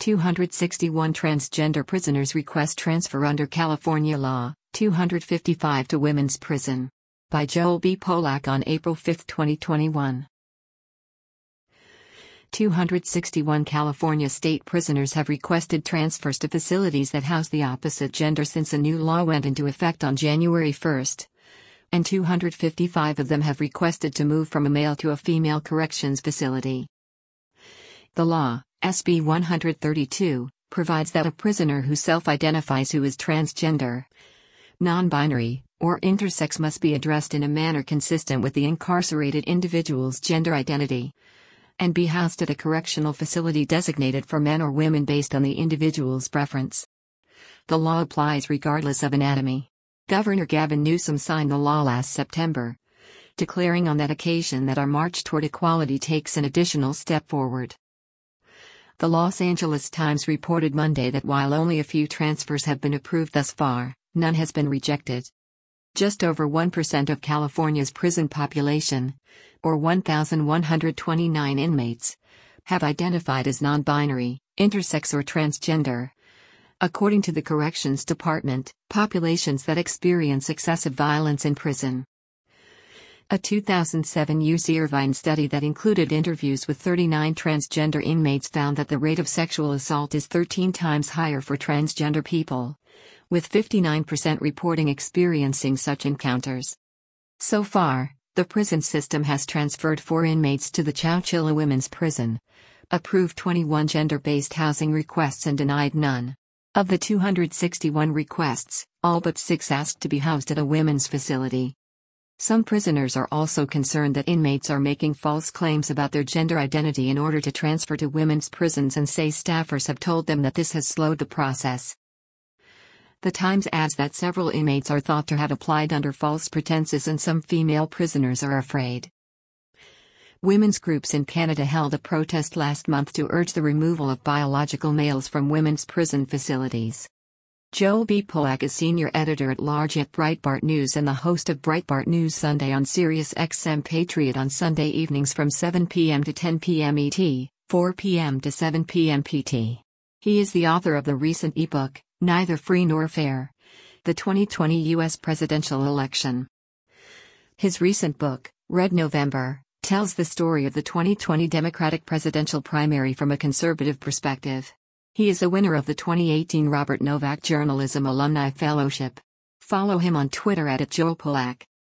261 transgender prisoners request transfer under California law, 255 to women's prison. By Joel B. Polak on April 5, 2021. 261 California state prisoners have requested transfers to facilities that house the opposite gender since a new law went into effect on January 1, and 255 of them have requested to move from a male to a female corrections facility. The law, SB 132, provides that a prisoner who self-identifies who is transgender, non-binary, or intersex must be addressed in a manner consistent with the incarcerated individual's gender identity, and be housed at a correctional facility designated for men or women based on the individual's preference. The law applies regardless of anatomy. Governor Gavin Newsom signed the law last September, declaring on that occasion that our march toward equality takes an additional step forward. The Los Angeles Times reported Monday that while only a few transfers have been approved thus far, none has been rejected. Just over 1% of California's prison population, or 1,129 inmates, have identified as non-binary, intersex or transgender. According to the Corrections Department, populations that experience excessive violence in prison. A 2007 UC Irvine study that included interviews with 39 transgender inmates found that the rate of sexual assault is 13 times higher for transgender people, with 59% reporting experiencing such encounters. So far, the prison system has transferred 4 inmates to the Chowchilla Women's Prison, approved 21 gender-based housing requests and denied none. Of the 261 requests, all but 6 asked to be housed at a women's facility. Some prisoners are also concerned that inmates are making false claims about their gender identity in order to transfer to women's prisons and say staffers have told them that this has slowed the process. The Times adds that several inmates are thought to have applied under false pretenses and some female prisoners are afraid. Women's groups in Canada held a protest last month to urge the removal of biological males from women's prison facilities. Joel B. Polak is senior editor-at-large at Breitbart News and the host of Breitbart News Sunday on Sirius XM Patriot on Sunday evenings from 7 p.m. to 10 p.m. ET, 4 p.m. to 7 p.m. PT. He is the author of the recent ebook, Neither Free Nor Fair: The 2020 U.S. Presidential Election. His recent book, Red November, tells the story of the 2020 Democratic presidential primary from a conservative perspective. He is a winner of the 2018 Robert Novak Journalism Alumni Fellowship. Follow him on Twitter @JoelPolak.